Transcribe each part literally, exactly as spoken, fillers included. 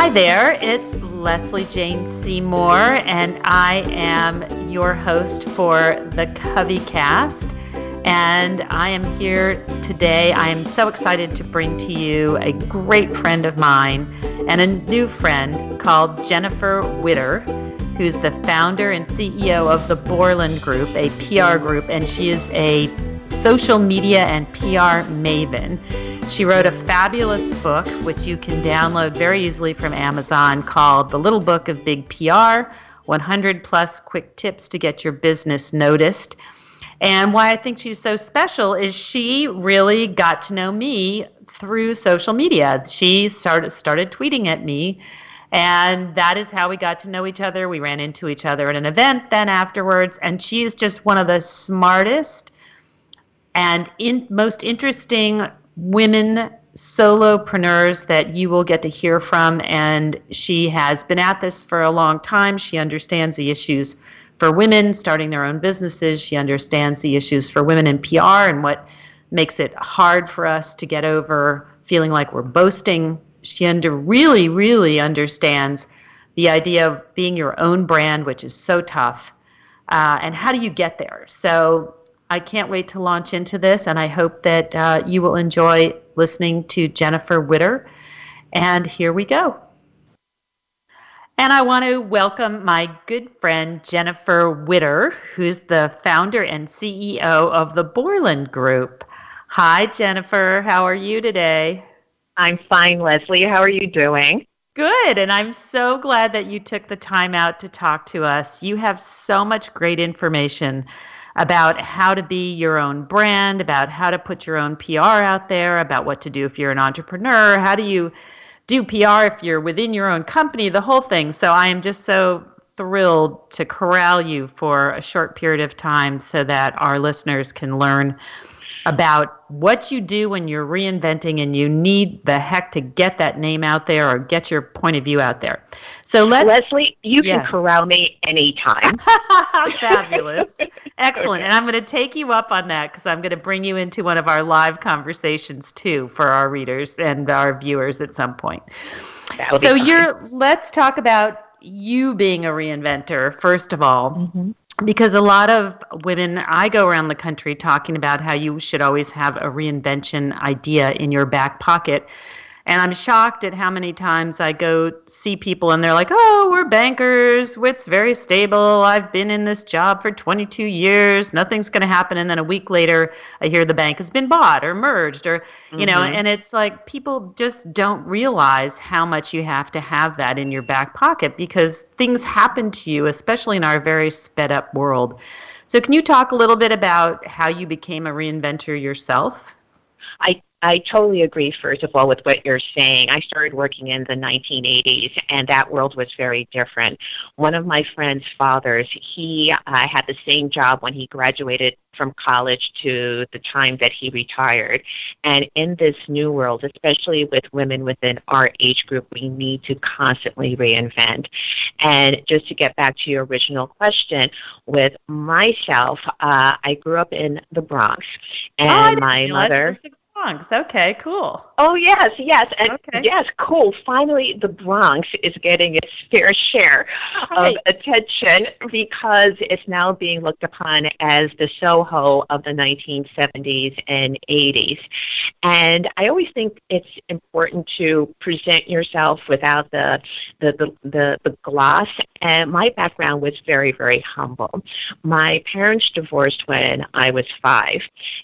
Hi there, it's Leslie Jane Seymour, and I am your host for the CoveyCast. And I am here today. I am so excited to bring to you a great friend of mine and a new friend called Jennifer Witter, who's the founder and C E O of the Borland Group, a P R group, and she is a social media and P R maven. She wrote a fabulous book, which you can download very easily from Amazon, called The Little Book of Big P R, one hundred plus quick tips to get your business noticed. And why I think she's so special is she really got to know me through social media. She started started tweeting at me, and that is how we got to know each other. We ran into each other at an event then afterwards, and she is just one of the smartest and in, most interesting women solopreneurs that you will get to hear from. And she has been at this for a long time. She understands the issues for women starting their own businesses. She understands the issues for women in P R and what makes it hard for us to get over feeling like we're boasting. She under really, really understands the idea of being your own brand, which is so tough. Uh, and how do you get there? So I can't wait to launch into this, and I hope that uh, you will enjoy listening to Jennifer Witter. And here we go. And I want to welcome my good friend, Jennifer Witter, who's the founder and C E O of the Borland Group. Hi, Jennifer. How are you today? I'm fine, Leslie. How are you doing? Good. And I'm so glad that you took the time out to talk to us. You have so much great information about how to be your own brand, about how to put your own P R out there, about what to do if you're an entrepreneur, how do you do P R if you're within your own company, the whole thing. So I am just so thrilled to corral you for a short period of time so that our listeners can learn about what you do when you're reinventing and you need the heck to get that name out there or get your point of view out there. So let's, Leslie, you yes. can corral me anytime. Fabulous. Excellent. And I'm going to take you up on that because I'm going to bring you into one of our live conversations too for our readers and our viewers at some point. So you're, let's talk about you being a reinventor, first of all. Mm-hmm. Because a lot of women, I go around the country talking about how you should always have a reinvention idea in your back pocket. And I'm shocked at how many times I go see people and they're like, oh, we're bankers. It's very stable. I've been in this job for twenty-two years. Nothing's going to happen. And then a week later, I hear the bank has been bought or merged or, you mm-hmm. know, and it's like people just don't realize how much you have to have that in your back pocket because things happen to you, especially in our very sped up world. So can you talk a little bit about how you became a reinventor yourself? I I totally agree, first of all, with what you're saying. I started working in the nineteen eighties, and that world was very different. One of my friend's fathers, he uh, had the same job when he graduated from college to the time that he retired. And in this new world, especially with women within our age group, we need to constantly reinvent. And just to get back to your original question, with myself, uh, I grew up in the Bronx, and oh, my mother... Bronx. Okay, cool. Oh, yes, yes. And okay. Yes, cool. Finally, the Bronx is getting its fair share right. of attention because it's now being looked upon as the Soho of the nineteen seventies and eighties. And I always think it's important to present yourself without the the, the, the, the gloss. And my background was very, very humble. My parents divorced when I was five.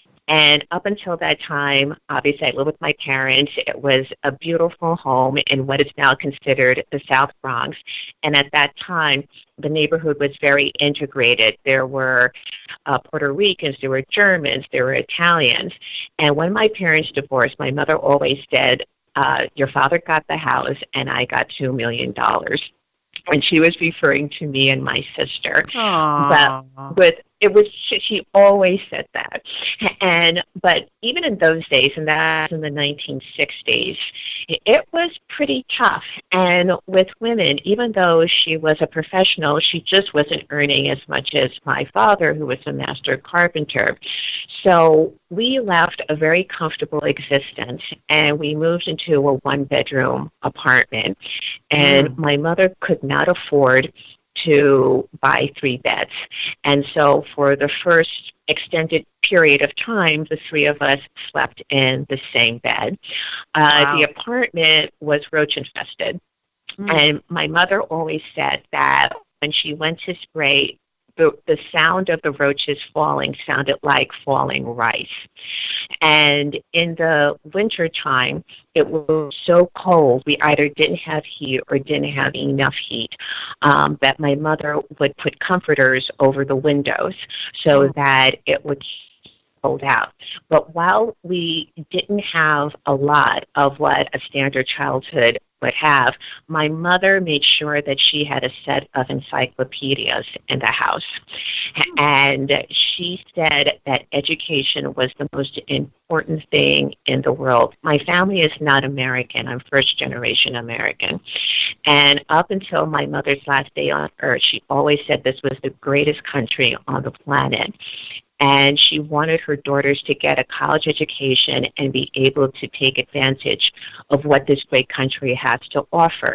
And up until that time, obviously, I lived with my parents. It was a beautiful home in what is now considered the South Bronx. And at that time, the neighborhood was very integrated. There were uh, Puerto Ricans, there were Germans, there were Italians. And when my parents divorced, my mother always said, uh, your father got the house and I got two million dollars. And she was referring to me and my sister. Aww. But with it was, she, she always said that. And, but even in those days, and that in the nineteen sixties, it was pretty tough. And with women, even though she was a professional, she just wasn't earning as much as my father, who was a master carpenter. So we left a very comfortable existence, and we moved into a one-bedroom apartment. And Mm. my mother could not afford to buy three beds. And so for the first extended period of time, the three of us slept in the same bed. Uh, Wow. The apartment was roach infested. Mm. And my mother always said that when she went to spray, the, the sound of the roaches falling sounded like falling rice. And in the winter time, it was so cold, we either didn't have heat or didn't have enough heat, um, that my mother would put comforters over the windows so Oh. that it would cold out. But while we didn't have a lot of what a standard childhood would have, my mother made sure that she had a set of encyclopedias in the house. And she said that education was the most important thing in the world. My family is not American. I'm first generation American. And up until my mother's last day on earth, she always said this was the greatest country on the planet. And she wanted her daughters to get a college education and be able to take advantage of what this great country has to offer.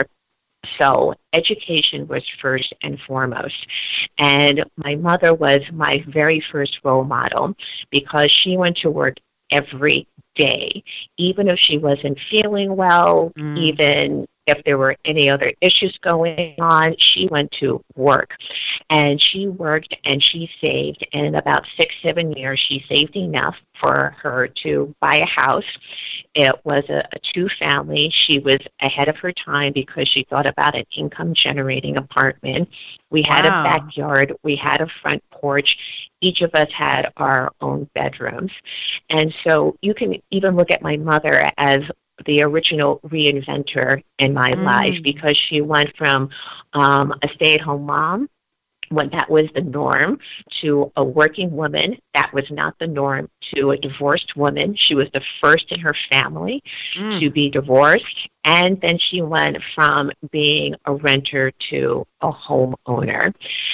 So education was first and foremost. And my mother was my very first role model because she went to work every day, even if she wasn't feeling well, Mm. even if there were any other issues going on, she went to work. And she worked and she saved. And in about six, seven years, she saved enough for her to buy a house. It was a, a two-family. She was ahead of her time because she thought about an income-generating apartment. We had Wow. a backyard. We had a front porch. Each of us had our own bedrooms. And so you can even look at my mother as the original reinventor in my Mm. life because she went from um, a stay-at-home mom when that was the norm, to a working woman, that was not the norm, to a divorced woman. She was the first in her family Mm. to be divorced. And then she went from being a renter to a homeowner.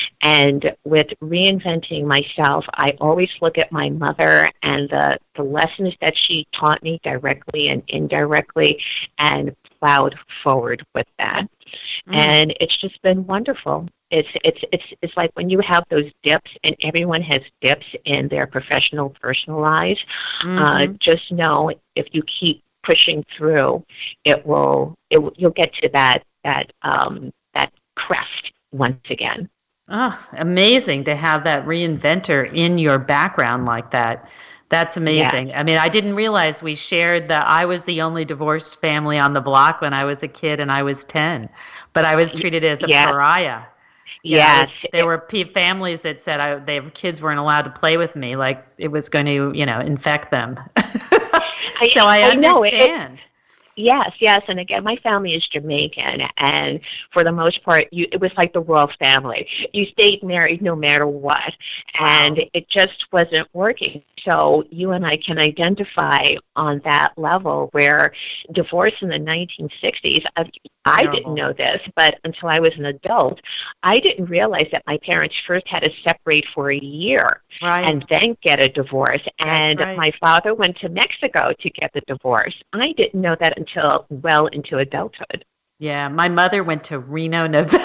And with reinventing myself, I always look at my mother and the, the lessons that she taught me directly and indirectly and plowed forward with that. Mm. And it's just been wonderful. It's it's it's it's like when you have those dips, and everyone has dips in their professional, personal lives. Mhm. Uh, just know if you keep pushing through, it will it will, you'll get to that that um, that crest once again. Oh, amazing to have that reinventor in your background like that. That's amazing. I mean, I didn't realize we shared that I was the only divorced family on the block when I was a kid and I was ten, but I was treated as a Yes. pariah. You know, Yes. it's- there were pe- families that said I, their kids weren't allowed to play with me, like it was going to, you know, infect them. So I, I know, it- understand. Yes, yes, and again, my family is Jamaican, and for the most part, you, it was like the royal family. You stayed married no matter what, and Wow. it just wasn't working. So you and I can identify on that level where divorce in the nineteen sixties, I, I Terrible. didn't know this, but until I was an adult, I didn't realize that my parents first had to separate for a year Right. and then get a divorce. And right. my father went to Mexico to get the divorce. I didn't know that until well into adulthood. Yeah, my mother went to Reno, Nevada.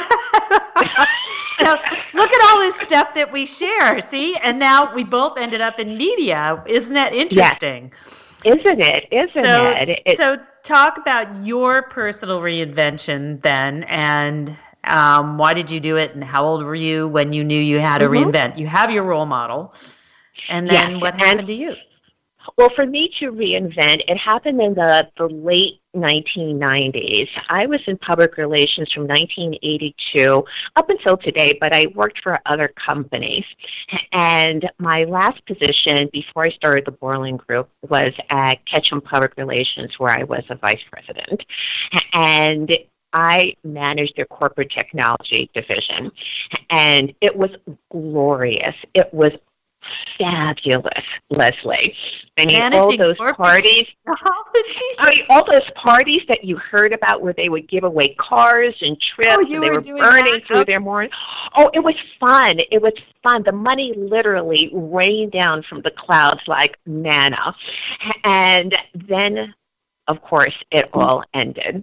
So look at all this stuff that we share, see? And now we both ended up in media. Isn't that interesting? Isn't it? Isn't So, it? it? so talk about your personal reinvention then, and um, why did you do it, and how old were you when you knew you had to Mhm. reinvent? You have your role model, and then Yes, what and- happened to you? Well, for me to reinvent, it happened in the, the late nineteen nineties. I was in public relations from nineteen eighty-two up until today, but I worked for other companies. And my last position before I started the Borland Group was at Ketchum Public Relations, where I was a vice president. And I managed their corporate technology division, and it was glorious. It was fabulous, Leslie. I mean, Managing all those corporate parties. technology. I mean, all those parties that you heard about where they would give away cars and trips, Oh, you and they were were doing burning that? through Okay. their morning. Oh, it was fun. It was fun. The money literally rained down from the clouds like manna. And then, of course, it all ended.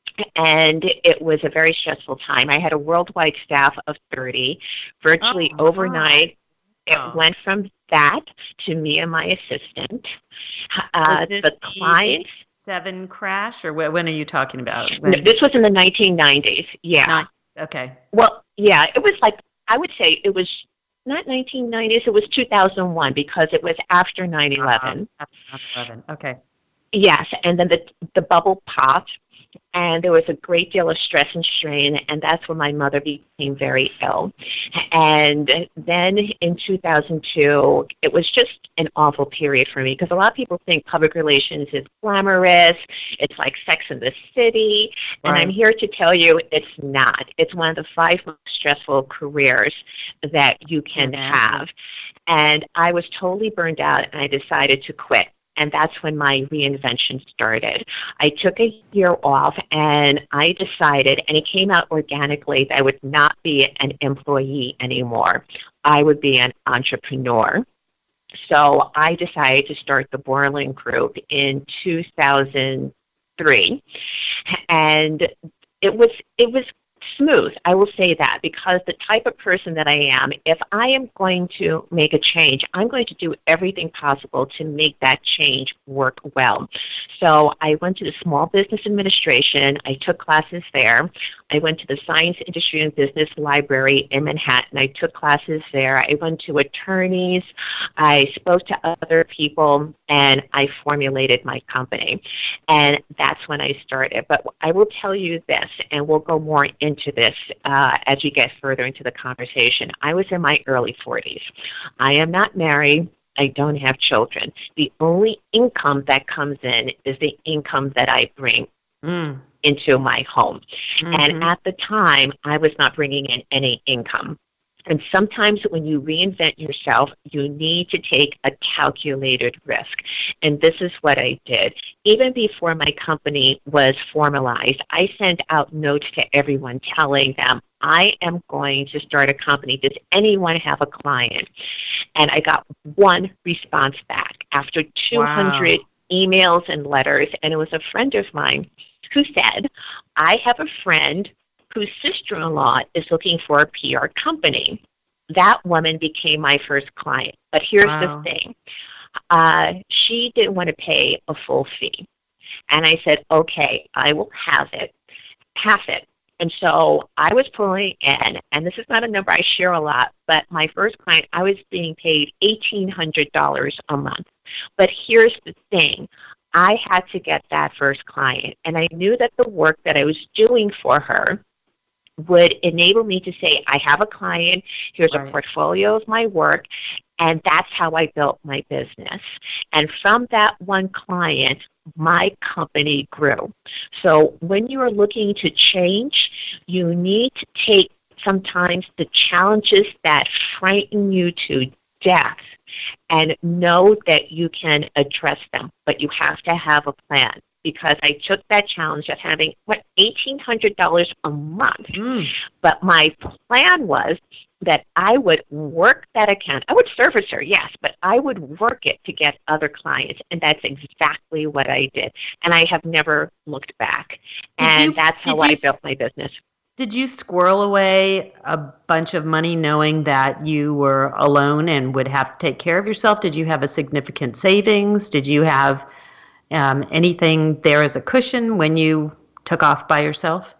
And it was a very stressful time. I had a worldwide staff of thirty. Virtually Oh, overnight, it wow. went from that to me and my assistant. Uh, Was this the the clients, eighty-seven crash, or wh- when are you talking about? no, When? this was in the nineteen nineties. Yeah. Nice. Okay. Well, yeah, it was like, I would say it was not nineteen nineties, it was two thousand one because it was after nine eleven. Uh, eleven. Okay. Yes, and then the the bubble popped, and there was a great deal of stress and strain, and that's when my mother became very ill. And then in two thousand two, it was just an awful period for me because a lot of people think public relations is glamorous, it's like Sex in the City, and Right. I'm here to tell you it's not. It's one of the five most stressful careers that you can Yeah. have. And I was totally burned out, and I decided to quit. And that's when my reinvention started. I took a year off, and I decided, and it came out organically, that I would not be an employee anymore. I would be an entrepreneur. So I decided to start the Borland Group in two thousand three, and it was it was smooth. I will say that because the type of person that I am, if I am going to make a change, I'm going to do everything possible to make that change work well. So I went to the Small Business Administration. I took classes there. I went to the Science, Industry, and Business Library in Manhattan. I took classes there. I went to attorneys. I spoke to other people, and I formulated my company. And that's when I started. But I will tell you this, and we'll go more into this uh, as we get further into the conversation. I was in my early forties. I am not married. I don't have children. The only income that comes in is the income that I bring Mm. into my home. Mm-hmm. And at the time, I was not bringing in any income. And sometimes when you reinvent yourself, you need to take a calculated risk. And this is what I did. Even before my company was formalized, I sent out notes to everyone telling them, I am going to start a company. Does anyone have a client? And I got one response back after two hundred wow. emails and letters. And it was a friend of mine who said, I have a friend whose sister-in-law is looking for a P R company. That woman became my first client. But here's wow. the thing. Uh, she didn't want to pay a full fee. And I said, okay, I will have it, half it. And so I was pulling in, and this is not a number I share a lot, but my first client, I was being paid eighteen hundred dollars a month. But here's the thing. I had to get that first client, and I knew that the work that I was doing for her would enable me to say, I have a client, here's right. a portfolio of my work, and that's how I built my business. And from that one client, my company grew. So when you are looking to change, you need to take sometimes the challenges that frighten you to death and know that you can address them, but you have to have a plan. Because I took that challenge of having, what, eighteen hundred dollars a month. Mm. But my plan was that I would work that account. I would service her, yes, but I would work it to get other clients. And that's exactly what I did. And I have never looked back. Did and you, that's how I built my business. Did you squirrel away a bunch of money knowing that you were alone and would have to take care of yourself? Did you have a significant savings? Did you have Um, anything there as a cushion when you took off by yourself?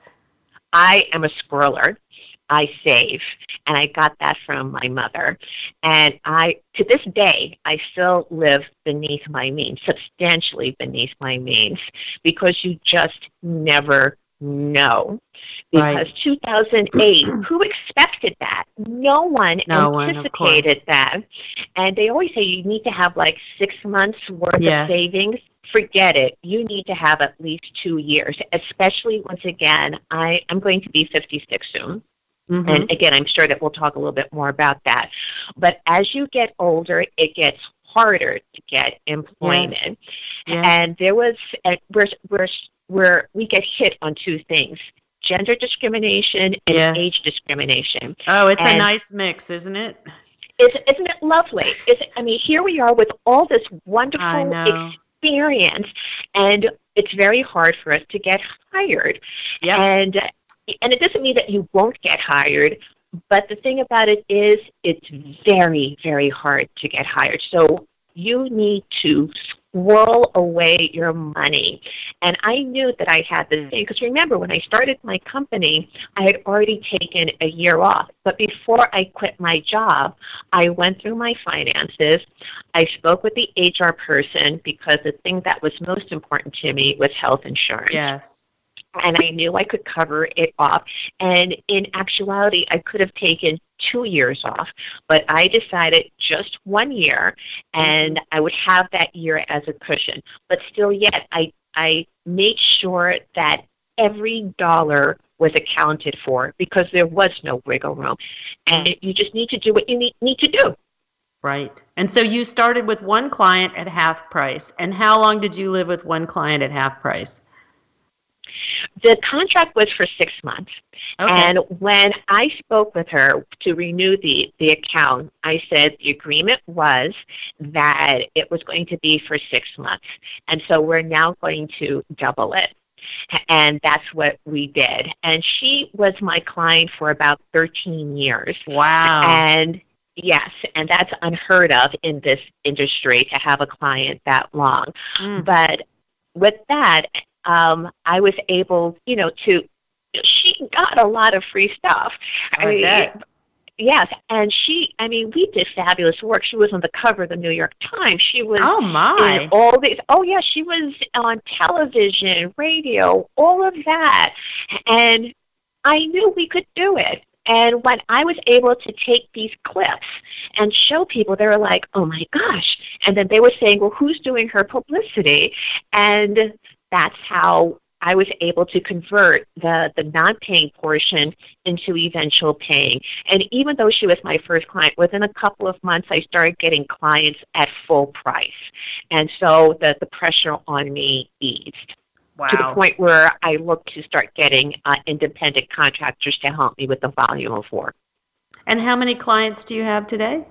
I am a squirreler. I save, and I got that from my mother. And I, to this day, I still live beneath my means, substantially beneath my means, because you just never know. Because right. two thousand eight, who expected that? No one no anticipated one, that. And they always say you need to have like six months worth yes. of savings. forget it. You need to have at least two years, especially once again, I, I'm going to be fifty-six soon. Mm-hmm. And again, I'm sure that we'll talk a little bit more about that. But as you get older, it gets harder to get employment. Yes. Yes. And there was, we're, we're, we're, we get hit on two things: gender discrimination and yes. age discrimination. Oh, it's and a nice mix, isn't it? Isn't, isn't it lovely? Is it, I mean, here we are with all this wonderful experience, and it's very hard for us to get hired. Yep. And and it doesn't mean that you won't get hired, but the thing about it is it's very, very hard to get hired. So you need to squirrel away your money. And I knew that I had this thing, because remember, when I started my company, I had already taken a year off. But before I quit my job, I went through my finances. I spoke with the H R person, because the thing that was most important to me was health insurance. Yes. And I knew I could cover it off. And in actuality, I could have taken two years off, but I decided just one year, and I would have that year as a cushion. But still yet, I, I made sure that every dollar was accounted for, because there was no wiggle room. And you just need to do what you need, need to do. Right. And so you started with one client at half price. And how long did you live with one client at half price? The contract was for six months. Okay. And when I spoke with her to renew the, the account, I said the agreement was that it was going to be for six months. And so we're now going to double it. And that's what we did. And she was my client for about thirteen years. Wow. And yes, and that's unheard of in this industry, to have a client that long. Mm. But with that, Um, I was able, you know, to, she got a lot of free stuff. I I, bet. Yes, and she, I mean, we did fabulous work. She was on the cover of the New York Times. She was oh my. in all these, oh yeah, she was on television, radio, all of that. And I knew we could do it. And when I was able to take these clips and show people, they were like, oh my gosh. And then they were saying, well, who's doing her publicity? And that's how I was able to convert the, the non-paying portion into eventual paying. And even though she was my first client, within a couple of months, I started getting clients at full price. And so the, the pressure on me eased. Wow. To the point where I looked to start getting uh, independent contractors to help me with the volume of work. And how many clients do you have today?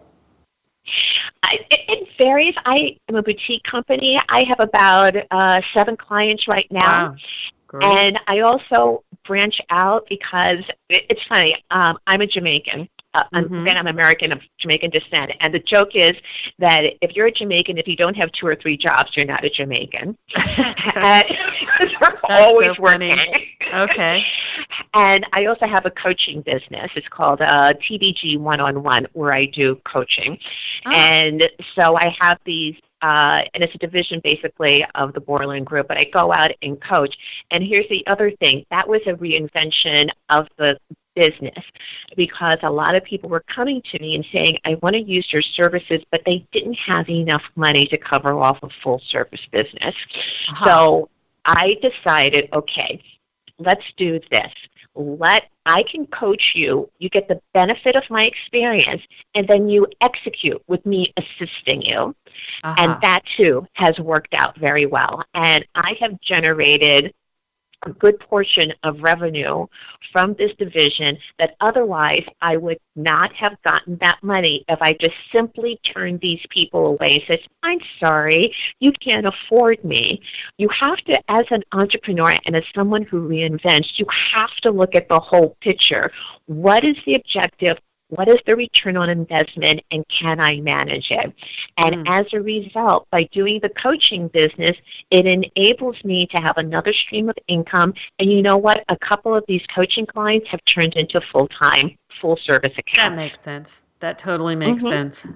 I, it, it varies. I am a boutique company. I have about uh, seven clients right now. Wow. Great. And I also branch out because it, it's funny. Um, I'm a Jamaican. Uh, mm-hmm. Again, I'm American of Jamaican descent. And the joke is that if you're a Jamaican, if you don't have two or three jobs, you're not a Jamaican. and, because we're always so working. Okay. And I also have a coaching business. It's called uh, T B G one-on-one, where I do coaching. Oh. And so I have these, uh, and it's a division basically of the Borland Group, but I go out and coach. And here's the other thing. That was a reinvention of the business, because a lot of people were coming to me and saying, I want to use your services, but they didn't have enough money to cover off a full service business. Uh-huh. So I decided, okay, let's do this. Let I can coach you. You get the benefit of my experience, and then you execute with me assisting you. Uh-huh. And that, too, has worked out very well. And I have generated a good portion of revenue from this division that otherwise I would not have gotten that money if I just simply turned these people away and said, I'm sorry, you can't afford me. You have to, as an entrepreneur and as someone who reinvents, you have to look at the whole picture. What is the objective? What is the return on investment, and can I manage it? And mm. as a result, by doing the coaching business, it enables me to have another stream of income. And you know what? A couple of these coaching clients have turned into full-time, full-service accounts. That makes sense. That totally makes mm-hmm. sense.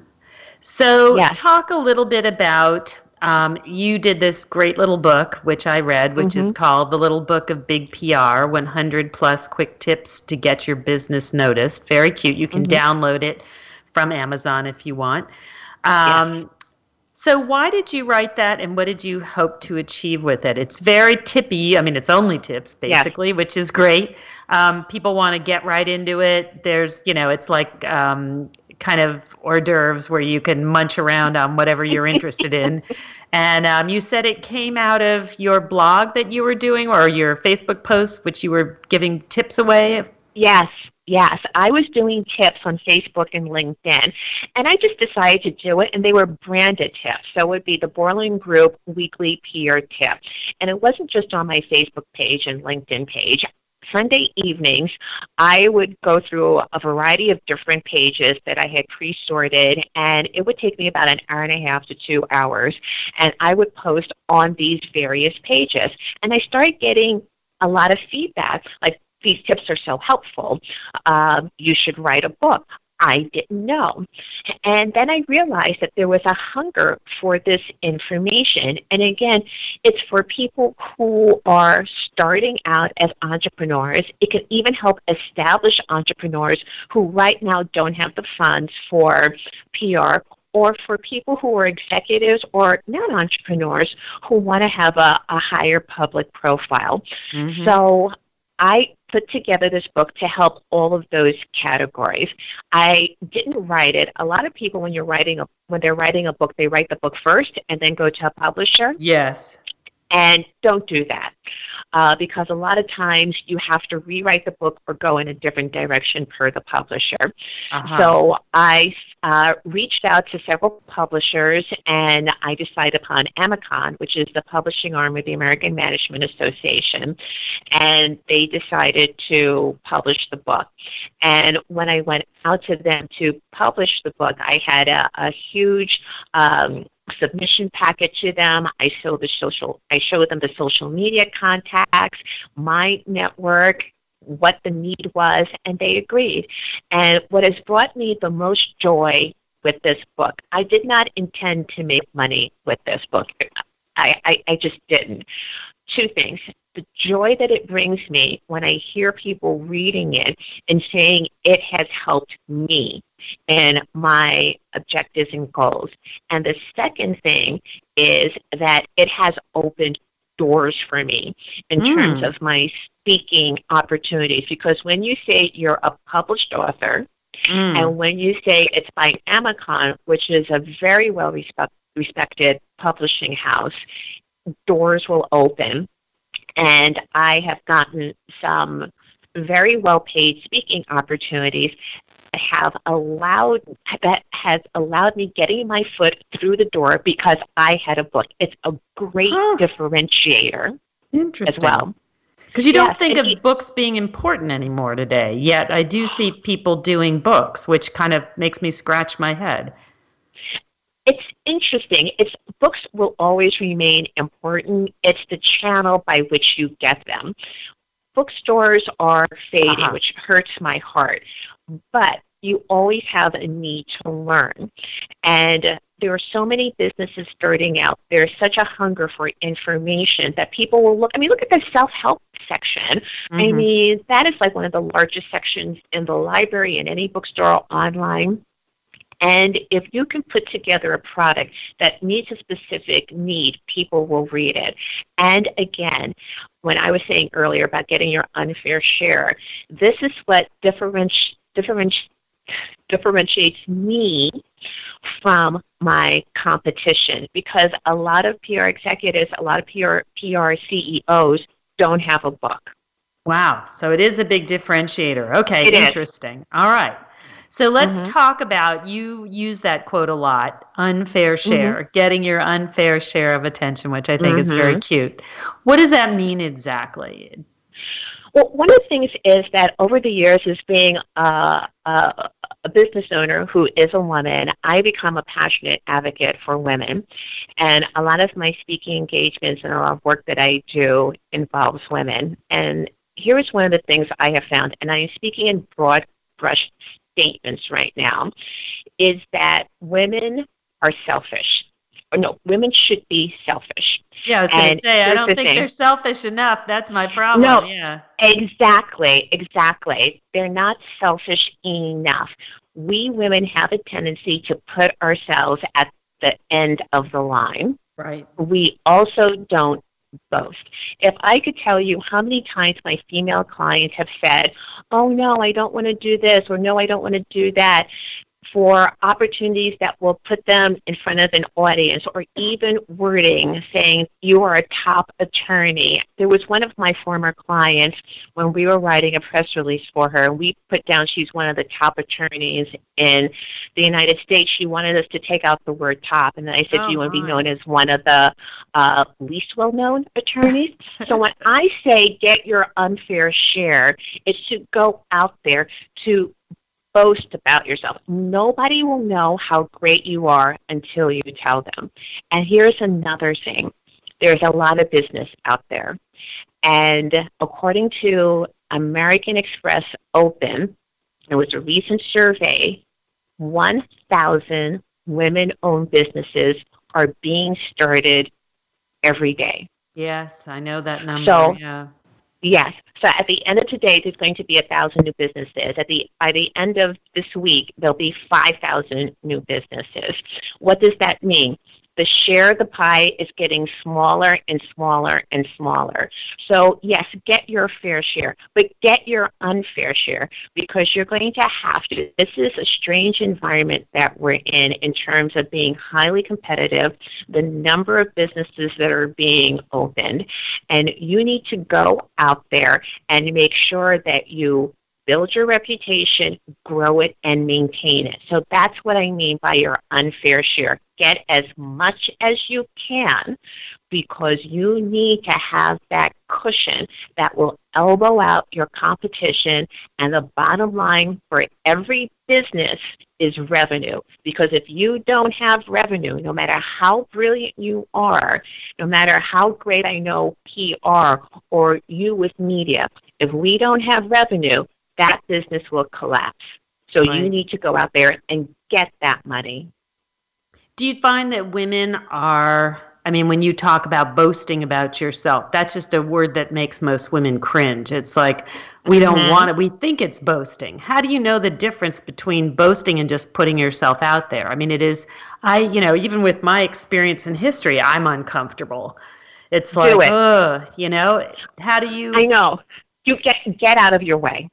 So yes. Talk a little bit about, um, you did this great little book, which I read, which mm-hmm. is called The Little Book of Big P R, one hundred plus Quick Tips to Get Your Business Noticed. Very cute. You can mm-hmm. download it from Amazon if you want. Um, yes. So why did you write that, and what did you hope to achieve with it? It's very tippy. I mean, it's only tips, basically, yes. Which is great. Um, people want to get right into it. There's, you know, it's like um, kind of hors d'oeuvres where you can munch around on whatever you're interested in. And um, you said it came out of your blog that you were doing, or your Facebook post, which you were giving tips away? Yes. Yes, I was doing tips on Facebook and LinkedIn, and I just decided to do it, and they were branded tips. So it would be the Borland Group Weekly P R Tip. And it wasn't just on my Facebook page and LinkedIn page. Sunday evenings, I would go through a variety of different pages that I had pre-sorted, and it would take me about an hour and a half to two hours, and I would post on these various pages. And I started getting a lot of feedback, like, these tips are so helpful. Uh, you should write a book. I didn't know. And then I realized that there was a hunger for this information. And again, it's for people who are starting out as entrepreneurs. It can even help established entrepreneurs who right now don't have the funds for P R, or for people who are executives or non-entrepreneurs who want to have a, a higher public profile. Mm-hmm. So I put together this book to help all of those categories. I didn't write it. A lot of people, when you're writing a when they're writing a book, they write the book first and then go to a publisher. Yes. And don't do that, uh, because a lot of times you have to rewrite the book or go in a different direction per the publisher. Uh-huh. So I uh, reached out to several publishers, and I decided upon Amicon, which is the publishing arm of the American Management Association, and they decided to publish the book. And when I went out to them to publish the book, I had a, a huge um, submission packet to them. I showed the social. I showed them the social media contacts, my network, what the need was, and they agreed. And what has brought me the most joy with this book, I did not intend to make money with this book. I, I, I just didn't. Two things. The joy that it brings me when I hear people reading it and saying it has helped me and my objectives and goals. And the second thing is that it has opened doors for me in mm. terms of my speaking opportunities. Because when you say you're a published author, mm. and when you say it's by Amicon, which is a very well respect, respected publishing house, doors will open. And I have gotten some very well-paid speaking opportunities that have allowed that has allowed me getting my foot through the door because I had a book. It's a great huh. differentiator Interesting. as well. Because you yes, don't think of he, books being important anymore today, yet I do see people doing books, which kind of makes me scratch my head. It's interesting. It's books will always remain important. It's the channel by which you get them. Bookstores are fading, uh-huh. which hurts my heart. But you always have a need to learn. And there are so many businesses starting out. There's such a hunger for information that people will look. I mean, look at the self-help section. Mm-hmm. I mean, that is like one of the largest sections in the library, in any bookstore or online. And if you can put together a product that meets a specific need, people will read it. And again, when I was saying earlier about getting your unfair share, this is what differenti- differenti- differentiates me from my competition, because a lot of P R executives, a lot of P R, P R C E Os don't have a book. Wow. So it is a big differentiator. Okay, it interesting. Is. All right. So let's mm-hmm. talk about, you use that quote a lot, unfair share, mm-hmm. getting your unfair share of attention, which I think mm-hmm. is very cute. What does that mean exactly? Well, one of the things is that over the years, as being a, a, a business owner who is a woman, I become a passionate advocate for women. And a lot of my speaking engagements and a lot of work that I do involves women. And here's one of the things I have found, and I am speaking in broad brush statements right now, is that women are selfish. Or no, women should be selfish. Yeah, I was going to say, I don't the think thing. they're selfish enough. That's my problem. No, yeah. exactly, exactly. They're not selfish enough. We women have a tendency to put ourselves at the end of the line. Right. We also don't boast. If I could tell you how many times my female clients have said, oh, no, I don't want to do this, or no, I don't want to do that, for opportunities that will put them in front of an audience, or even wording saying you are a top attorney. There was one of my former clients when we were writing a press release for her. We put down she's one of the top attorneys in the United States. She wanted us to take out the word top, and then I said, oh, do you want to be my. known as one of the uh, least well-known attorneys? So when I say get your unfair share, it's to go out there to boast about yourself. Nobody will know how great you are until you tell them. And here's another thing. There's a lot of business out there. And according to American Express Open, there was a recent survey, one thousand women-owned businesses are being started every day. Yes, I know that number. So, yeah. Yes. So at the end of today, there's going to be a thousand new businesses. At the by the end of this week, there'll be five thousand new businesses. What does that mean? The share of the pie is getting smaller and smaller and smaller. So yes, get your fair share, but get your unfair share, because you're going to have to. This is a strange environment that we're in in terms of being highly competitive, the number of businesses that are being opened, and you need to go out there and make sure that you build your reputation, grow it, and maintain it. So that's what I mean by your unfair share. Get as much as you can, because you need to have that cushion that will elbow out your competition. And the bottom line for every business is revenue. Because if you don't have revenue, no matter how brilliant you are, no matter how great I know P R or you with media, if we don't have revenue, that business will collapse. So right. You need to go out there and get that money. Do you find that women are, I mean, when you talk about boasting about yourself, that's just a word that makes most women cringe. It's like, we don't mm-hmm. want it. We think it's boasting. How do you know the difference between boasting and just putting yourself out there? I mean, it is, I, you know, even with my experience in history, I'm uncomfortable. It's like, it. ugh, you know, how do you? I know. You get, get out of your way.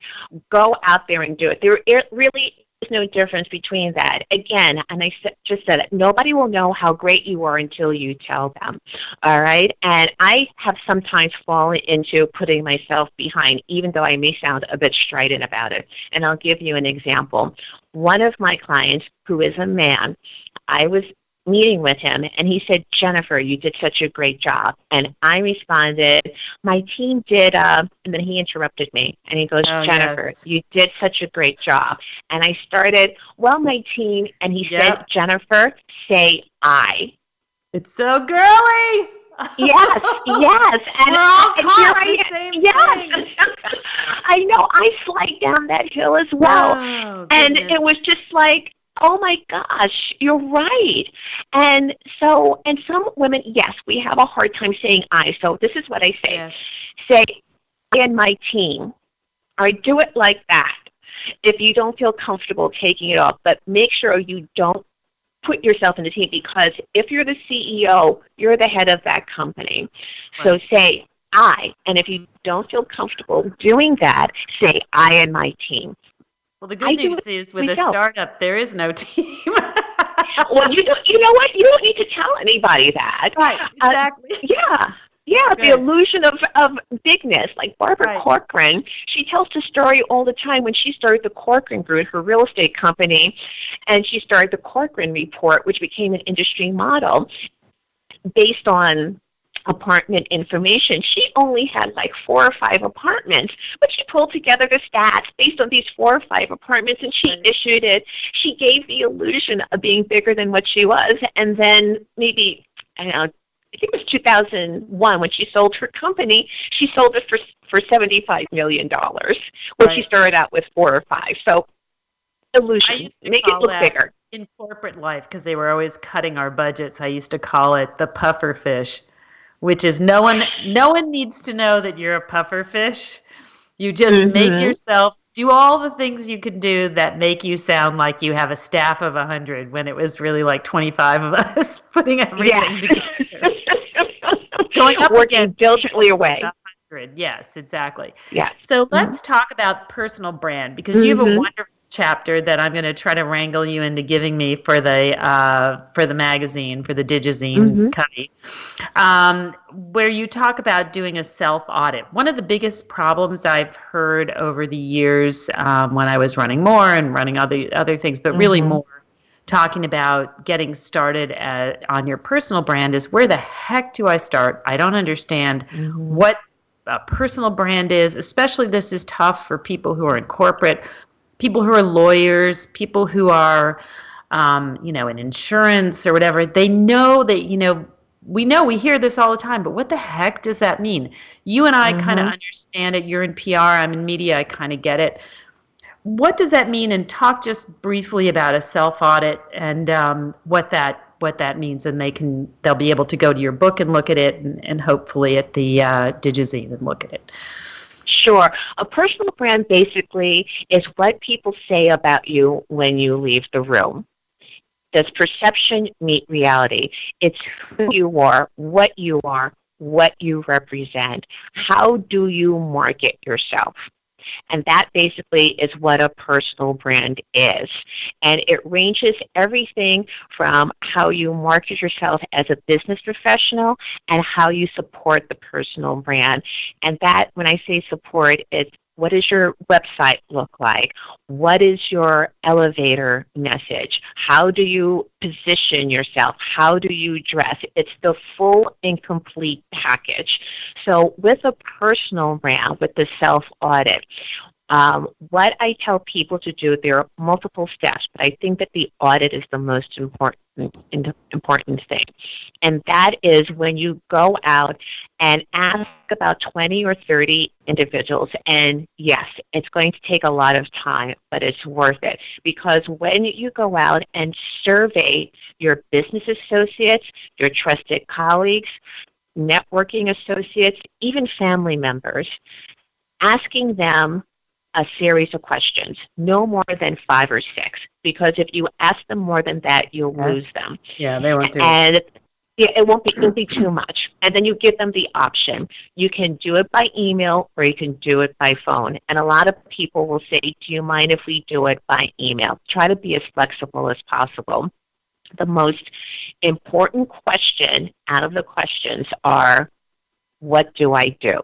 Go out there and do it. There really is no difference between that. Again, and I just said it, nobody will know how great you are until you tell them. All right? And I have sometimes fallen into putting myself behind, even though I may sound a bit strident about it. And I'll give you an example. One of my clients, who is a man, I was meeting with him, and he said, Jennifer, you did such a great job. And I responded, my team did, uh, and then he interrupted me, and he goes, oh, Jennifer, yes. you did such a great job. And I started, well, my team, and he yep. said, Jennifer, say I. It's so girly. Yes, yes. And, We're all and caught here the I, same yes. thing. I know, I slid down that hill as well. Oh, and it was just like, oh my gosh, you're right. And so, and some women, yes, we have a hard time saying I. So this is what I say. Yes. Say, and my team. Or do it like that if you don't feel comfortable taking it off. But make sure you don't put yourself in the team, because if you're the C E O, you're the head of that company. Right. So say I. And if you don't feel comfortable doing that, say I and my team. Well, the good I news is with myself. A startup, there is no team. Well, you know, you know what? You don't need to tell anybody that. Right, exactly. Uh, yeah, yeah, good. The illusion of, of bigness. Like Barbara right. Corcoran, she tells the story all the time when she started the Corcoran Group, her real estate company, and she started the Corcoran Report, which became an industry model based on apartment information. She only had like four or five apartments, but she pulled together the stats based on these four or five apartments, and she issued it. She gave the illusion of being bigger than what she was, and then maybe, I don't know, I think it was two thousand one when she sold her company, she sold it for for seventy-five million dollars when right. she started out with four or five. So illusion, make it look bigger. In corporate life, because they were always cutting our budgets, I used to call it the puffer fish. Which is no one no one needs to know that you're a puffer fish. You just mm-hmm. make yourself do all the things you can do that make you sound like you have a staff of one hundred when it was really like twenty-five of us putting everything Yes. together. Going up Working again, diligently away. one hundred. Yes, exactly. Yes. So Mm-hmm. let's talk about personal brand, because mm-hmm. you have a wonderful chapter that I'm going to try to wrangle you into giving me for the uh, for the magazine, for the Digizine mm-hmm. copy, um, where you talk about doing a self-audit. One of the biggest problems I've heard over the years um, when I was running more and running other other things, but really mm-hmm. more talking about getting started at, on your personal brand, is where the heck do I start? I don't understand mm-hmm. what a personal brand is, especially this is tough for people who are in corporate, people who are lawyers, people who are, um, you know, in insurance or whatever. They know that, you know, we know we hear this all the time, but what the heck does that mean? You and I mm-hmm. kind of understand it. You're in P R, I'm in media, I kind of get it. What does that mean? And talk just briefly about a self-audit and um, what that what that means, and they can they'll be able to go to your book and look at it, and, and hopefully at the uh, Digizine and look at it. Sure. A personal brand basically is what people say about you when you leave the room. Does perception meet reality? It's who you are, what you are, what you represent. How do you market yourself? And that basically is what a personal brand is. And it ranges everything from how you market yourself as a business professional and how you support the personal brand. And that, when I say support, it's what does your website look like? What is your elevator message? How do you position yourself? How do you dress? It's the full and complete package. So with a personal brand, with the self-audit, um, what I tell people to do, there are multiple steps, but I think that the audit is the most important important thing. And that is when you go out and ask about twenty or thirty individuals. And yes, it's going to take a lot of time, but it's worth it. Because when you go out and survey your business associates, your trusted colleagues, networking associates, even family members, asking them a series of questions, no more than five or six, because if you ask them more than that, you'll yeah. lose them. Yeah, they won't do and it. Yeah, it won't be, it'll be too much. And then you give them the option. You can do it by email or you can do it by phone. And a lot of people will say, do you mind if we do it by email? Try to be as flexible as possible. The most important question out of the questions are, what do I do?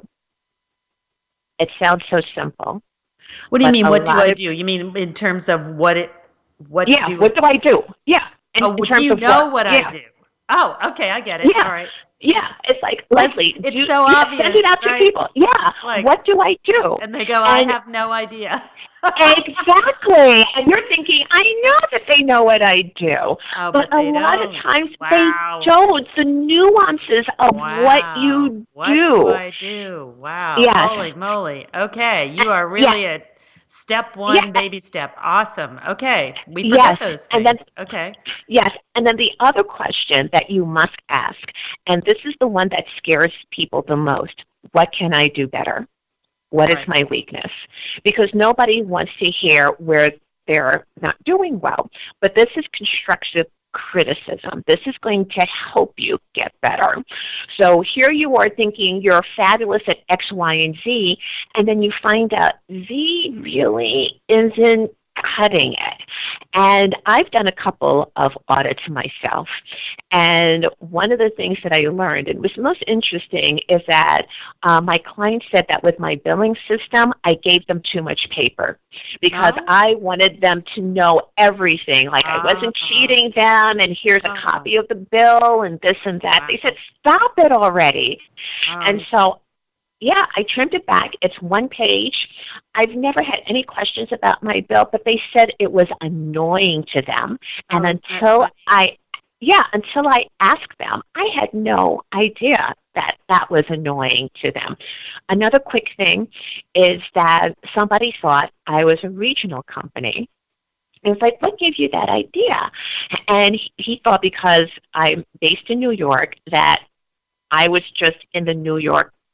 It sounds so simple. What do you mean, what do I do? You mean in terms of what it, what yeah, do what do I do? Yeah. In, oh, in do terms you of know what, what yeah. I do? Oh, okay, I get it. Yeah. All right. Yeah, it's like, Leslie, it's do, so yeah, obvious. Send it out right? to people. Yeah, like, what do I do? And they go, I and, have no idea. Exactly. And you're thinking, I know that they know what I do. Oh, but, but a they lot don't. of times wow. they don't. The nuances of wow. what you what do. What do I do? Wow. Yes. Holy moly. Okay, you are really yes. a step one, yes. baby step. Awesome. Okay, we forget yes. those things. And then, okay. Yes, and then the other question that you must ask, and this is the one that scares people the most, what can I do better? What right. is my weakness? Because nobody wants to hear where they're not doing well. But this is constructive criticism. This is going to help you get better. So here you are thinking you're fabulous at X, Y, and Z, and then you find out Z really isn't cutting it. And I've done a couple of audits myself. And one of the things that I learned, and was most interesting, is that uh, my clients said that with my billing system, I gave them too much paper because oh. I wanted them to know everything. Like I wasn't uh-huh. cheating them, and here's a uh-huh. copy of the bill, and this and that. Uh-huh. They said, stop it already. Uh-huh. And so yeah, I trimmed it back. It's one page. I've never had any questions about my bill, but they said it was annoying to them. And oh, until I, yeah, until I asked them, I had no idea that that was annoying to them. Another quick thing is that somebody thought I was a regional company. And it's like, what gave you that idea? And he thought because I'm based in New York that I was just in the New York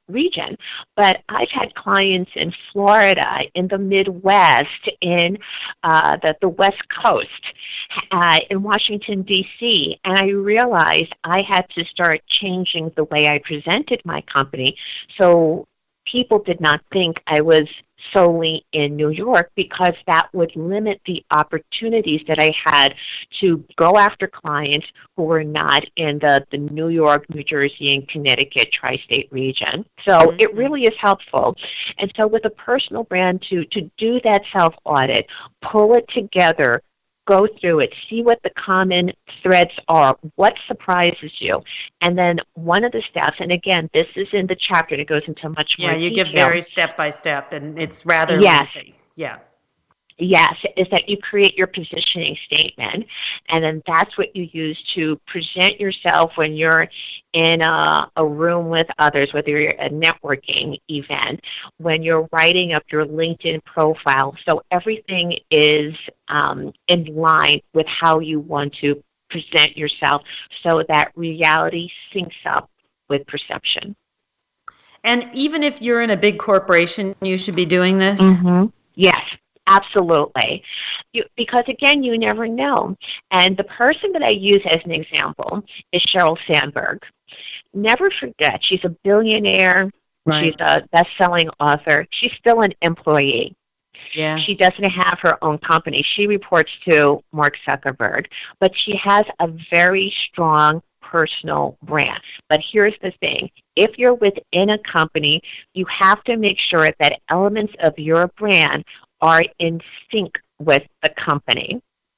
region, but I've had clients in Florida, in the Midwest, in uh, the, the West Coast, uh, in Washington, D C, and I realized I had to start changing the way I presented my company so people did not think I was solely in New York, because that would limit the opportunities that I had to go after clients who were not in the, the New York, New Jersey, and Connecticut tri-state region. So mm-hmm. it really is helpful. And so with a personal brand, to, to do that self-audit, pull it together, go through it, see what the common threads are, what surprises you. And then one of the steps, and again, this is in the chapter that goes into much yeah, more you detail. give very step-by-step, and it's rather yes. lengthy. Yeah. Yes, is that you create your positioning statement, and then that's what you use to present yourself when you're in a, a room with others, whether you're at a networking event, when you're writing up your LinkedIn profile. So everything is um, in line with how you want to present yourself so that reality syncs up with perception. And even if you're in a big corporation, you should be doing this? Mm-hmm. Yes. Absolutely. You, because, again, you never know. And the person that I use as an example is Sheryl Sandberg. Never forget, she's a billionaire. Right. She's a best-selling author. She's still an employee. Yeah. She doesn't have her own company. She reports to Mark Zuckerberg. But she has a very strong personal brand. But here's the thing. If you're within a company, you have to make sure that elements of your brand are in sync with the company.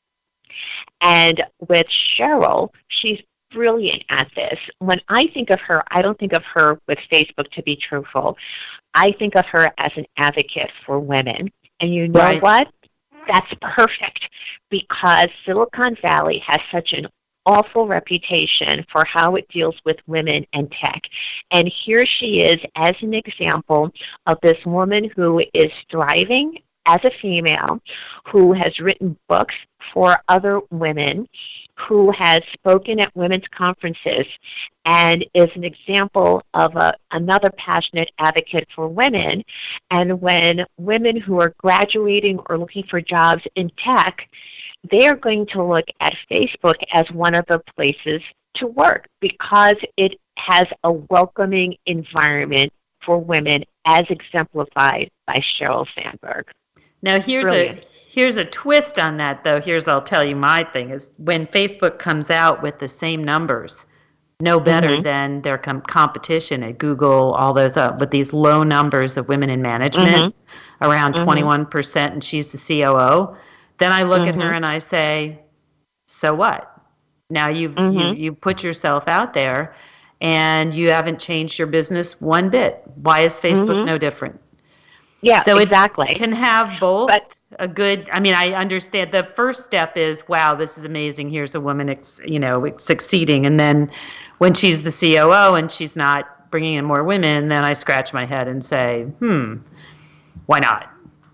And with Sheryl, she's brilliant at this. When I think of her, I don't think of her with Facebook, to be truthful. I think of her as an advocate for women. And you know right. what? That's perfect, because Silicon Valley has such an awful reputation for how it deals with women and tech. And here she is as an example of this woman who is thriving as a female, who has written books for other women, who has spoken at women's conferences, and is an example of a, another passionate advocate for women. And when women who are graduating or looking for jobs in tech, they are going to look at Facebook as one of the places to work, because it has a welcoming environment for women, as exemplified by Sheryl Sandberg. Now, here's Brilliant. a here's a twist on that, though. Here's, I'll tell you my thing, is when Facebook comes out with the same numbers, no better mm-hmm. than their com- competition at Google, all those up, with these low numbers of women in management, mm-hmm. around mm-hmm. twenty-one percent, and she's the C O O, then I look mm-hmm. at her and I say, so what? Now you've mm-hmm. you, you put yourself out there, and you haven't changed your business one bit. Why is Facebook mm-hmm. no different? Yeah, so exactly. It can have both but, a good, I mean, I understand the first step is, wow, this is amazing. Here's a woman, ex, you know, succeeding. And then when she's the C O O and she's not bringing in more women, then I scratch my head and say, hmm, why not?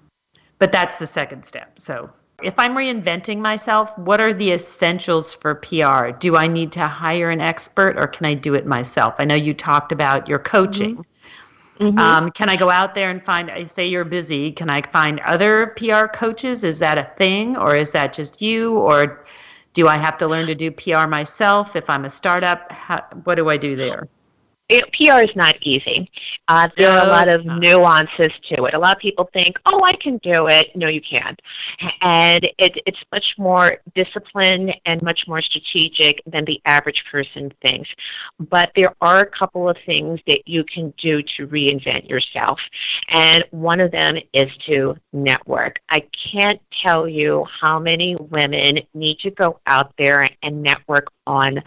But that's the second step. So if I'm reinventing myself, what are the essentials for P R? Do I need to hire an expert, or can I do it myself? I know you talked about your coaching. Mm-hmm. Mm-hmm. Um, can I go out there and find, I say you're busy, can I find other P R coaches? Is that a thing, or is that just you? Or do I have to learn to do P R myself if I'm a startup? How, what do I do there? It, P R is not easy. Uh, there no, are a lot of not. nuances to it. A lot of people think, oh, I can do it. No, you can't. And it, it's much more disciplined and much more strategic than the average person thinks. But there are a couple of things that you can do to reinvent yourself. And one of them is to network. I can't tell you how many women need to go out there and network on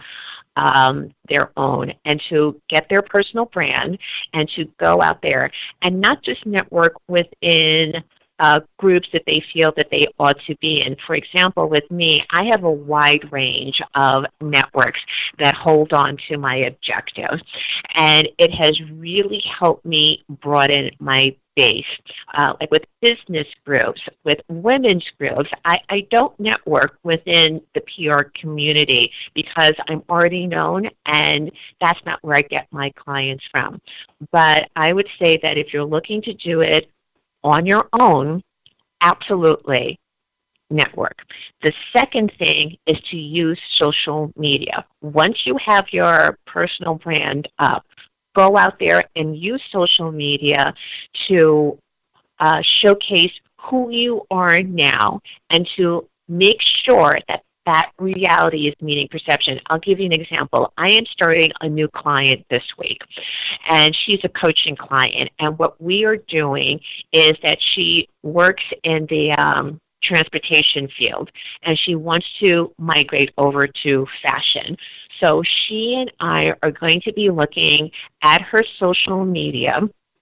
Um, their own, and to get their personal brand, and to go out there and not just network within uh, groups that they feel that they ought to be in. For example, with me, I have a wide range of networks that hold on to my objectives, and it has really helped me broaden my base. Uh, like with business groups, with women's groups, I, I don't network within the P R community because I'm already known, and that's not where I get my clients from. But I would say that if you're looking to do it on your own, absolutely network. The second thing is to use social media. Once you have your personal brand up, go out there and use social media to uh, showcase who you are now and to make sure that that reality is meeting perception. I'll give you an example. I am starting a new client this week, and she's a coaching client. And what we are doing is that she works in the um, transportation field, and she wants to migrate over to fashion. So she and I are going to be looking at her social media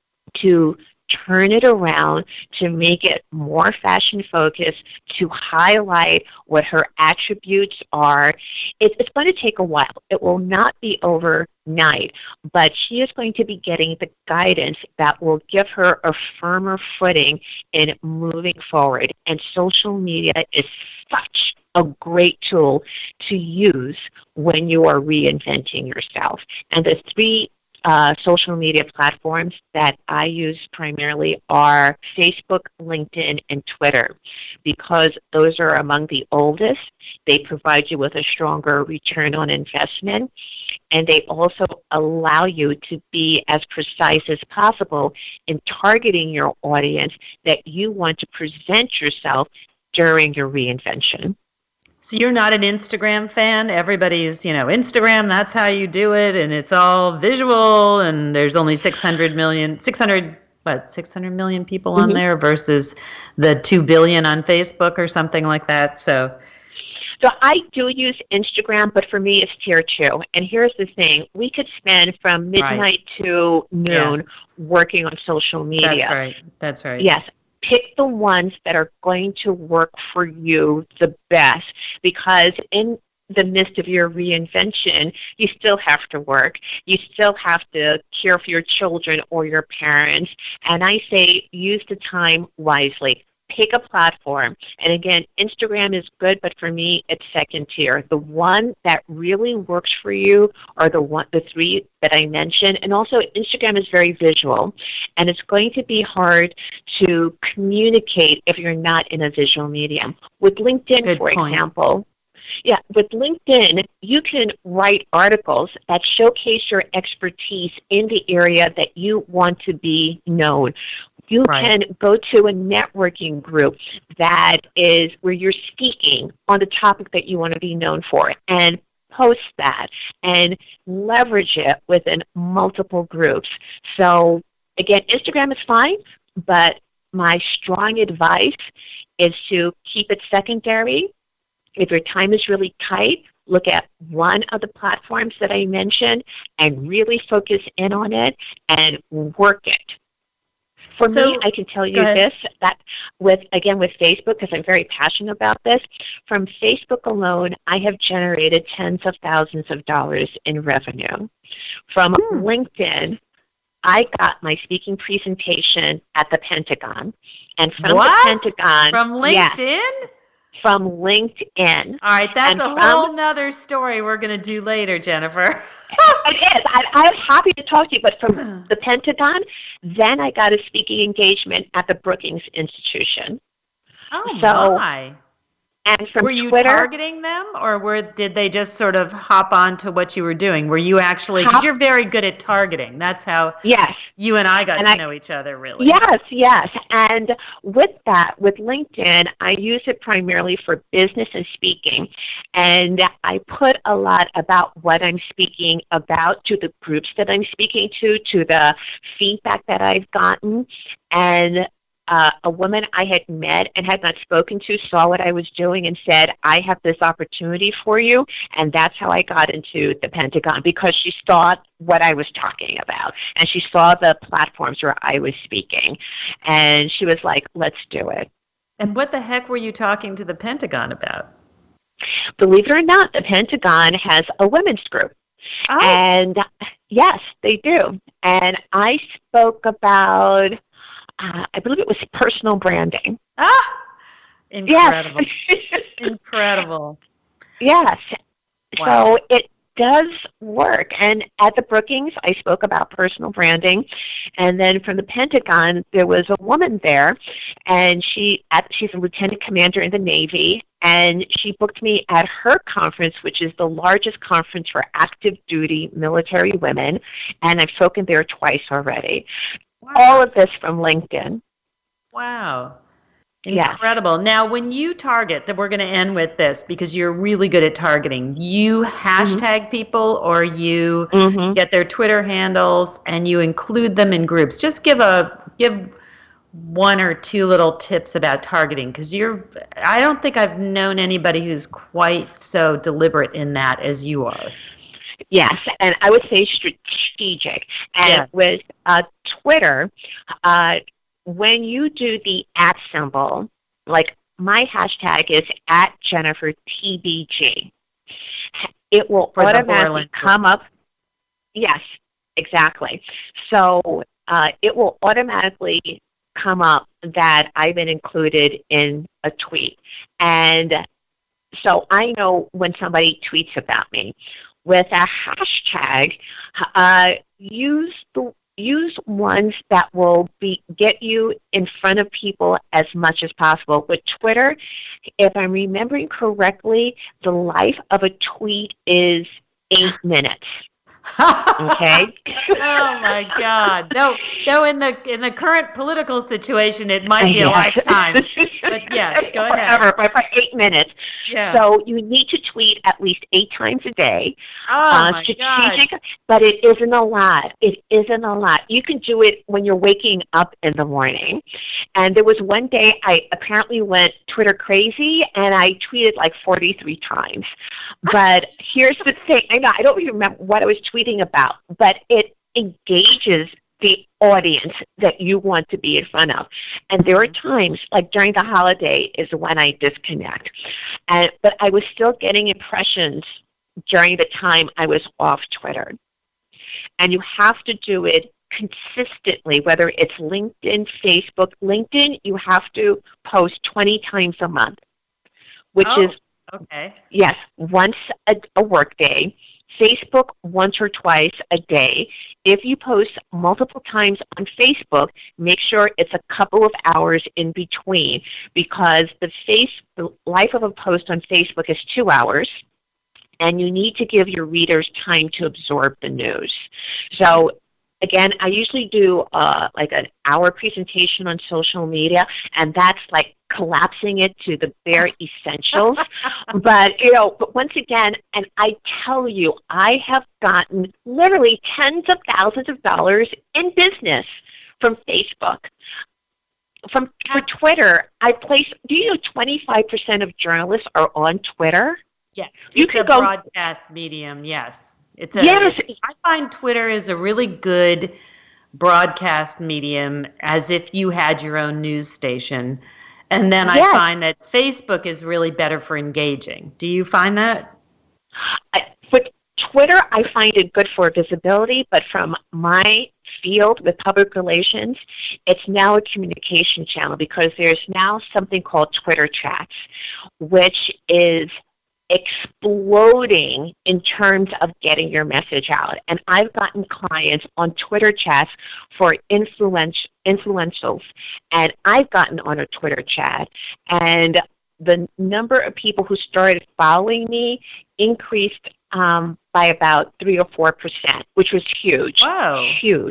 to turn it around, to make it more fashion focused, to highlight what her attributes are. It, it's going to take a while. It will not be overnight, but she is going to be getting the guidance that will give her a firmer footing in moving forward. And social media is such a great tool to use when you are reinventing yourself. And the three Uh, social media platforms that I use primarily are Facebook, LinkedIn, and Twitter, because those are among the oldest. They provide you with a stronger return on investment, and they also allow you to be as precise as possible in targeting your audience that you want to present yourself during your reinvention. So you're not an Instagram fan? Everybody's, you know, Instagram, that's how you do it, and it's all visual, and there's only six hundred million, six hundred, what, six hundred million people on mm-hmm. there versus the two billion on Facebook or something like that. So So I do use Instagram, but for me it's tier two. And here's the thing. We could spend from midnight right. to noon yeah. working on social media. That's right. That's right. Yes. Pick the ones that are going to work for you the best, because in the midst of your reinvention, you still have to work. You still have to care for your children or your parents. And I say use the time wisely. Pick a platform. And again, Instagram is good, but for me, it's second tier. The one that really works for you are the one, the three that I mentioned. And also, Instagram is very visual, and it's going to be hard to communicate if you're not in a visual medium. With LinkedIn, good for point. example, Yeah, with LinkedIn, you can write articles that showcase your expertise in the area that you want to be known. You right. can go to a networking group that is where you're speaking on the topic that you want to be known for, and post that and leverage it within multiple groups. So again, Instagram is fine, but my strong advice is to keep it secondary. If your time is really tight, look at one of the platforms that I mentioned and really focus in on it and work it. For so, me, I can tell you this, that with, again, with Facebook, because I'm very passionate about this, from Facebook alone, I have generated tens of thousands of dollars in revenue. From hmm. LinkedIn, I got my speaking presentation at the Pentagon. And from what? the Pentagon... From LinkedIn? Yes, from LinkedIn. All right, that's and a from, whole nother story we're going to do later, Jennifer. It is. I, I'm happy to talk to you, but from the Pentagon, then I got a speaking engagement at the Brookings Institution. Oh, so, my. And from were you Twitter, targeting them, or were did they just sort of hop on to what you were doing? Were you actually, because you're very good at targeting. That's how yes. you and I got and to I, know each other, really. Yes, yes. And with that, with LinkedIn, I use it primarily for business and speaking. And I put a lot about what I'm speaking about to the groups that I'm speaking to, to the feedback that I've gotten. And uh, a woman I had met and had not spoken to saw what I was doing and said, I have this opportunity for you. And that's how I got into the Pentagon, because she saw what I was talking about and she saw the platforms where I was speaking. And she was like, let's do it. And what the heck were you talking to the Pentagon about? Believe it or not, the Pentagon has a women's group. Oh. And yes, they do. And I spoke about, uh, I believe it was personal branding. Ah, incredible. Yes. Incredible. Yes. Wow. So it does work. And at the Brookings, I spoke about personal branding. And then from the Pentagon, there was a woman there, and she at, she's a lieutenant commander in the Navy, and she booked me at her conference, which is the largest conference for active duty military women, and I've spoken there twice already. Wow. All of this from LinkedIn. Wow. Incredible. Yes. Now, when you target, that we're going to end with this because you're really good at targeting, you hashtag mm-hmm. people, or you mm-hmm. get their Twitter handles and you include them in groups. Just give a give one or two little tips about targeting, because you're I don't think I've known anybody who's quite so deliberate in that as you are. Yes, and I would say strategic. And yes. with uh, Twitter, uh, when you do the at symbol, like my hashtag is at Jennifer T B G, it will For automatically come up. Yes, exactly. So uh, it will automatically come up that I've been included in a tweet. And so I know when somebody tweets about me. With a hashtag, uh, use the use ones that will be get you in front of people as much as possible. With Twitter, if I'm remembering correctly, the life of a tweet is eight minutes. Okay. Oh my God! No, no. In the in the current political situation, it might be yes. a lifetime. But yes, go ahead. Forever, by, by eight minutes. Yeah. So you need to tweet at least eight times a day. Oh uh, my strategic, God! But it isn't a lot. It isn't a lot. You can do it when you're waking up in the morning. And there was one day I apparently went Twitter crazy, and I tweeted like forty-three times. But here's the thing. I know I don't even remember what I was tweeting about, but it engages the audience that you want to be in front of. And there are times, like during the holiday is when I disconnect. And but I was still getting impressions during the time I was off Twitter. And you have to do it consistently, whether it's LinkedIn, Facebook. LinkedIn, you have to post twenty times a month, which oh, is, okay. yes, once a, a work day. Facebook, once or twice a day. If you post multiple times on Facebook, make sure it's a couple of hours in between, because the face, the life of a post on Facebook is two hours, and you need to give your readers time to absorb the news. So again, I usually do uh, like an hour presentation on social media, and that's like collapsing it to the bare essentials. But, you know, but once again, and I tell you, I have gotten literally tens of thousands of dollars in business from Facebook. From for Twitter, I place, do you know twenty-five percent of journalists are on Twitter? Yes. You it's a go, broadcast medium, yes. It's a, yes. I find Twitter is a really good broadcast medium, as if you had your own news station. And then I yes. find that Facebook is really better for engaging. Do you find that? I, with Twitter, I find it good for visibility, but from my field with public relations, it's now a communication channel, because there's now something called Twitter chats, which is exploding in terms of getting your message out. And I've gotten clients on Twitter chats for influential influentials, and I've gotten on a Twitter chat, and the number of people who started following me increased um, by about three or four percent, which was huge. Wow. Huge.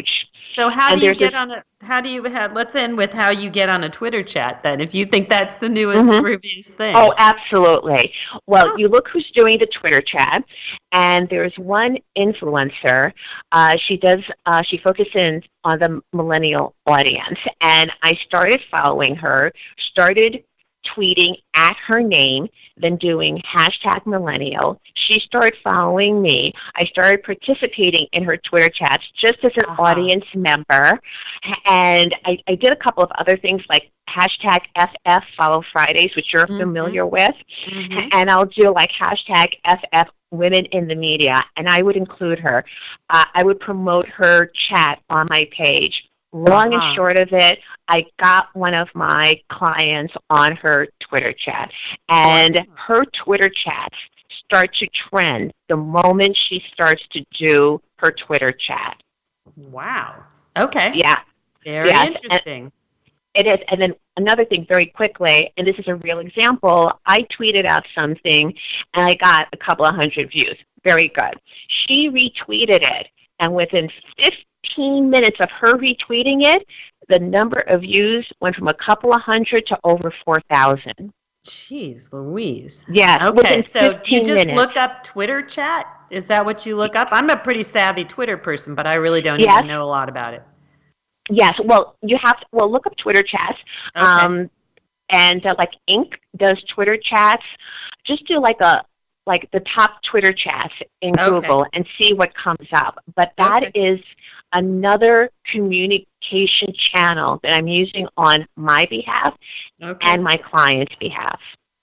So how and do you get a, on a, how do you have, let's end with how you get on a Twitter chat then, if you think that's the newest, mm-hmm. grooviest thing. Oh, absolutely. Well, oh. you look who's doing the Twitter chat, and there's one influencer. Uh, she does, uh, she focuses on the millennial audience, and I started following her, started tweeting at her name, then doing hashtag millennial. She started following me. I started participating in her Twitter chats just as an uh-huh. audience member. And I, I did a couple of other things like hashtag F F Follow Fridays, which you're mm-hmm. familiar with. Mm-hmm. And I'll do like hashtag F F Women in the Media, and I would include her. Uh, I would promote her chat on my page. Long uh-huh. and short of it, I got one of my clients on her Twitter chat, and her Twitter chats start to trend the moment she starts to do her Twitter chat. Wow. Okay. Yeah. Very yes. interesting. And it is. And then another thing very quickly, and this is a real example, I tweeted out something, and I got a couple of hundred views. Very good. She retweeted it, and within fifteen minutes of her retweeting it, the number of views went from a couple of hundred to over four thousand. Jeez Louise. Yeah. Okay, so do you just minutes. look up Twitter chat? Is that what you look up? I'm a pretty savvy Twitter person, but I really don't yes. even know a lot about it. Yes. Well, you have to, well, look up Twitter chats. Okay. Um, and uh, like Inc does Twitter chats. Just do like a, like the top Twitter chats in okay. Google and see what comes up. But that okay. is another communication channel that I'm using on my behalf okay. and my client's behalf.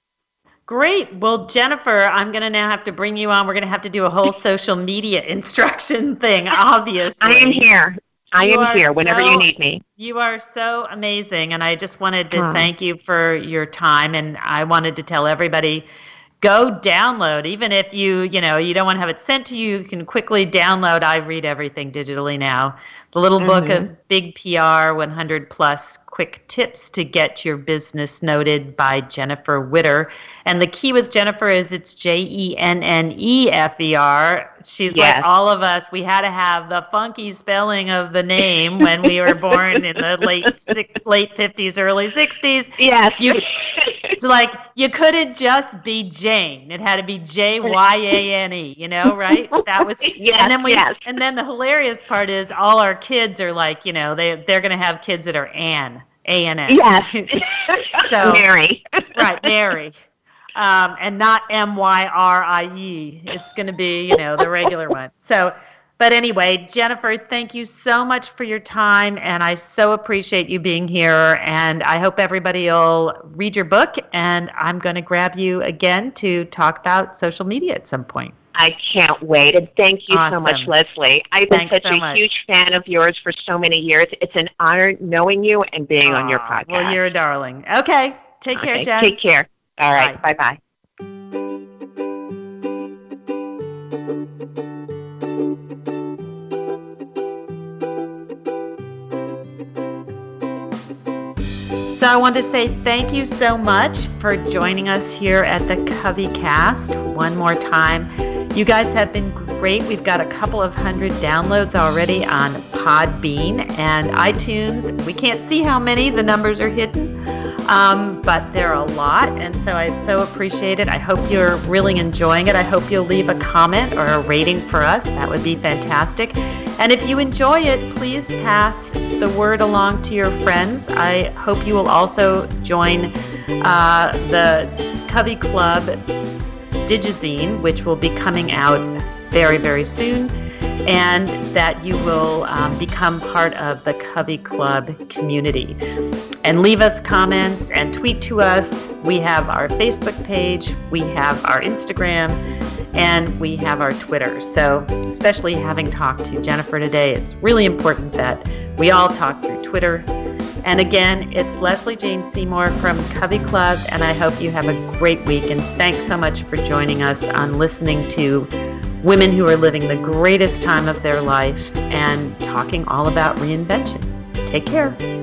Great. Well, Jennifer, I'm going to now have to bring you on. We're going to have to do a whole social media instruction thing, obviously. I am here. I you am here whenever so, you need me. You are so amazing, and I just wanted to huh. thank you for your time, and I wanted to tell everybody, go download, even if you, you know, you don't want to have it sent to you, you can quickly download I Read Everything digitally now. The little mm-hmm. book of big P R, one hundred plus quick tips to get your business noted by Jennifer Witter. And the key with Jennifer is it's J E N N E F E R. She's yes. like all of us. We had to have the funky spelling of the name when we were born in the late six, late fifties, early sixties. Yes. You, it's like you couldn't just be Jane. It had to be J Y A N E, you know, right? That was yes, and then we yes. and then the hilarious part is all our kids are like, you know, they they're gonna have kids that are Ann. A N N. Yes. So Mary. Right, Mary. Um, and not M Y R I E. It's going to be, you know, the regular one. So, but anyway, Jennifer, thank you so much for your time, and I so appreciate you being here, and I hope everybody will read your book, and I'm going to grab you again to talk about social media at some point. I can't wait, and thank you awesome. so much, Leslie. I've been Thanks such so a much. huge fan of yours for so many years. It's an honor knowing you and being Aww, on your podcast. Well, you're a darling. Okay, take okay, care, Jen. Take care. All right, bye bye. So I want to say thank you so much for joining us here at the Covey Cast one more time. You guys have been great. We've got a couple of hundred downloads already on Podbean and iTunes. We can't see how many, the numbers are hidden, um, but there are a lot, and so I so appreciate it. I hope you're really enjoying it. I hope you'll leave a comment or a rating for us. That would be fantastic. And if you enjoy it, please pass the word along to your friends. I hope you will also join uh, the Covey Club Digizine, which will be coming out very, very soon, and that you will um, become part of the Covey Club community. And leave us comments and tweet to us. We have our Facebook page, we have our Instagram, and we have our Twitter. So especially having talked to Jennifer today, it's really important that we all talk through Twitter. And again, it's Leslie Jane Seymour from Covey Club, and I hope you have a great week. And thanks so much for joining us on listening to women who are living the greatest time of their life and talking all about reinvention. Take care.